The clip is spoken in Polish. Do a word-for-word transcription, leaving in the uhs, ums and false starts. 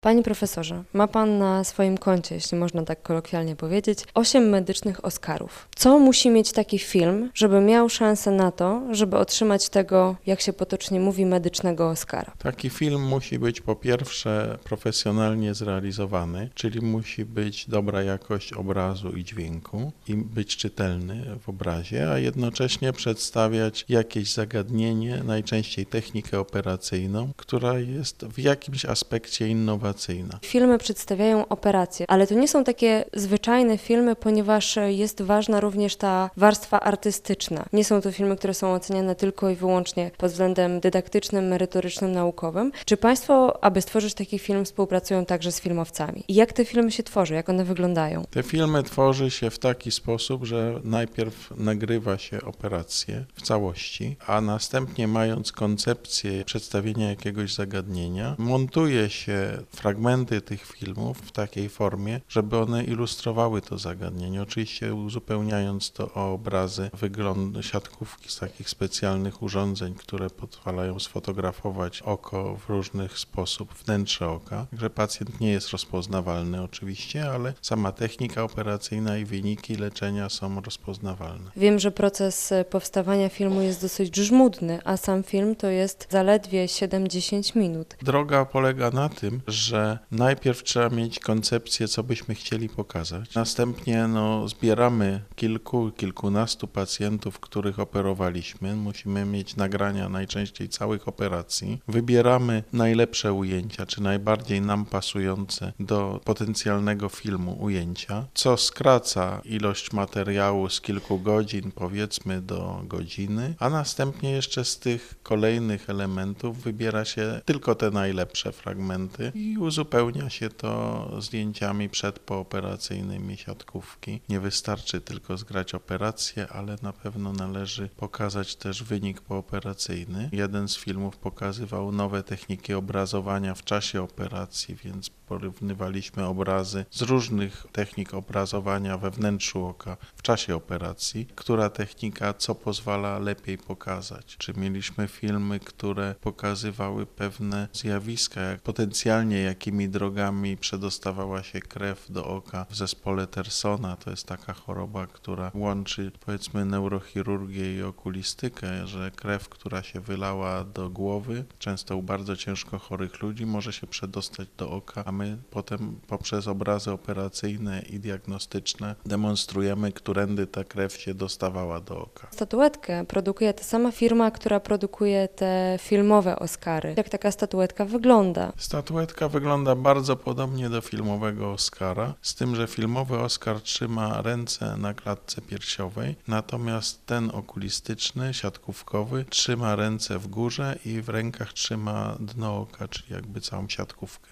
Panie profesorze, ma pan na swoim koncie, jeśli można tak kolokwialnie powiedzieć, osiem medycznych Oscarów. Co musi mieć taki film, żeby miał szansę na to, żeby otrzymać tego, jak się potocznie mówi, medycznego Oscara? Taki film musi być po pierwsze profesjonalnie zrealizowany, czyli musi być dobra jakość obrazu i dźwięku i być czytelny w obrazie, a jednocześnie przedstawiać jakieś zagadnienie, najczęściej technikę operacyjną, która jest w jakimś aspekcie innowacyjna. Filmy przedstawiają operacje, ale to nie są takie zwyczajne filmy, ponieważ jest ważna również ta warstwa artystyczna. Nie są to filmy, które są oceniane tylko i wyłącznie pod względem dydaktycznym, merytorycznym, naukowym. Czy Państwo, aby stworzyć taki film, współpracują także z filmowcami? I jak te filmy się tworzy? Jak one wyglądają? Te filmy tworzy się w taki sposób, że najpierw nagrywa się operację w całości, a następnie, mając koncepcję przedstawienia jakiegoś zagadnienia, montuje się fragmenty tych filmów w takiej formie, żeby one ilustrowały to zagadnienie. Oczywiście uzupełniając to o obrazy, wygląd siatkówki z takich specjalnych urządzeń, które pozwalają sfotografować oko w różny sposób, wnętrze oka. Także pacjent nie jest rozpoznawalny oczywiście, ale sama technika operacyjna i wyniki leczenia są rozpoznawalne. Wiem, że proces powstawania filmu jest dosyć żmudny, a sam film to jest zaledwie siedem do dziesięciu minut. Droga polega na tym, że najpierw trzeba mieć koncepcję, co byśmy chcieli pokazać. Następnie no, zbieramy kilku, kilkunastu pacjentów, których operowaliśmy. Musimy mieć nagrania najczęściej całych operacji. Wybieramy najlepsze ujęcia, czy najbardziej nam pasujące do potencjalnego filmu ujęcia, co skraca ilość materiału z kilku godzin, powiedzmy, do godziny, a następnie jeszcze z tych kolejnych elementów wybiera się tylko te najlepsze fragmenty i uzupełnia się to zdjęciami przedpooperacyjnymi siatkówki. Nie wystarczy tylko zgrać operację, ale na pewno należy pokazać też wynik pooperacyjny. Jeden z filmów pokazywał nowe techniki obrazowania w czasie operacji, więc porównywaliśmy obrazy z różnych technik obrazowania we wnętrzu oka w czasie operacji, która technika co pozwala lepiej pokazać. Czy mieliśmy filmy, które pokazywały pewne zjawiska, jak potencjalnie jakimi drogami przedostawała się krew do oka w zespole Tersona. To jest taka choroba, która łączy, powiedzmy, neurochirurgię i okulistykę, że krew, która się wylała do głowy, często u bardzo ciężko chorych ludzi, może się przedostać do oka, a my potem poprzez obrazy operacyjne i diagnostyczne demonstrujemy, którędy ta krew się dostawała do oka. Statuetkę produkuje ta sama firma, która produkuje te filmowe Oscary. Jak taka statuetka wygląda? Statuetka wygląda bardzo podobnie do filmowego Oscara, z tym, że filmowy Oscar trzyma ręce na klatce piersiowej, natomiast ten okulistyczny, siatkówkowy, trzyma ręce w górze i w rękach trzyma dno oka, czyli jakby całą siatkówkę.